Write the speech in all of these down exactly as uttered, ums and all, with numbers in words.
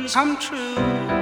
dreams come true.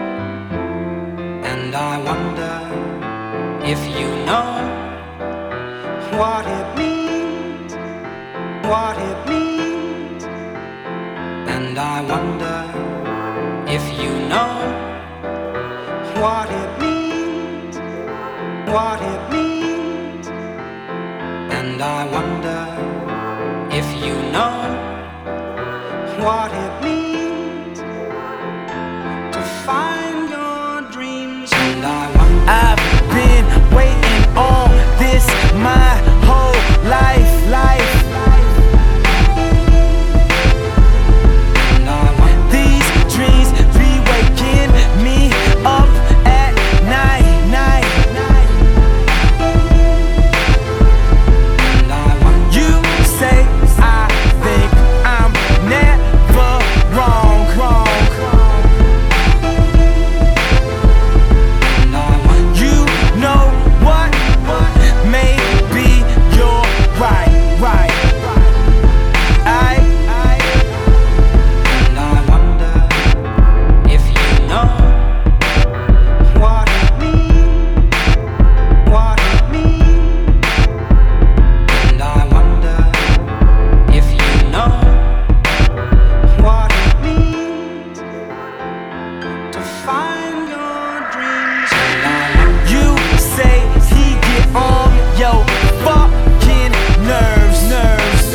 And I wonder if you know what it means, what it means. And I wonder if you know what it means, what it means. And I wonder if you know what it means to find your dreams. And I wonder, I've been waiting on this my whole life, life. and I wonder, These dreams be waking me up at night, night, night. and I wonder, You say I think I'm never wrong, wrong. and I wonder, You know what? Maybe you're right, right. I, I, and I wonder if you know what it means, what it means. And I wonder if you know what it means to find your dreams. And I wonder, you say he get on your fucking nerves, nerves.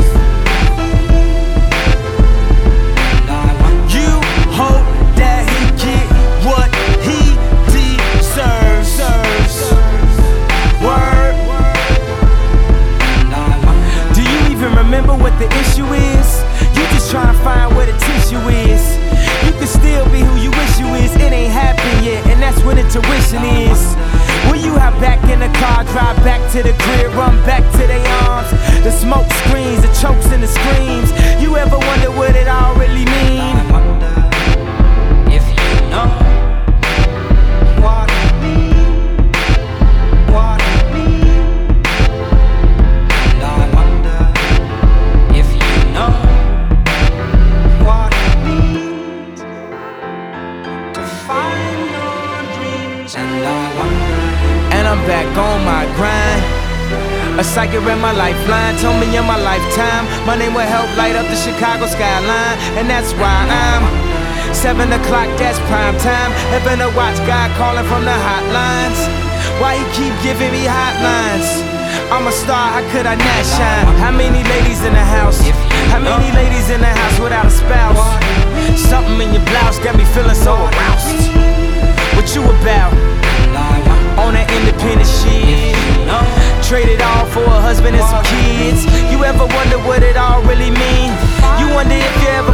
and I wonder, You hope that he get what he deserves, serves. Word. and I wonder, Do you even remember what the issue is? You just trying to find where the tissue is. You can still be who you wish you is. It ain't happened yet, and that's what intuition is. Will you hop back in the car, drive back to the crib, run back to their arms? The smoke screens, the chokes and the screams. You ever wonder what it all really mean? I wonder if you know what it means, what it means. And I wonder if you know what it means to find your dreams. And I wonder, And I'm back on my grind. A psychic read my lifeline, told me in my lifetime my name will help light up the Chicago skyline. And that's why I'm seven o'clock, that's prime time. Heaven to watch God calling from the hotlines. Why he keep giving me hotlines? I'm a star, how could I not shine? How many ladies in the house? How many ladies in the house without a spouse? Something in your blouse got me feeling so aroused. What you about? and I wonder, On that independent shit, you know traded all for a husband and some kids. You ever wonder what it all really mean? You wonder if you ever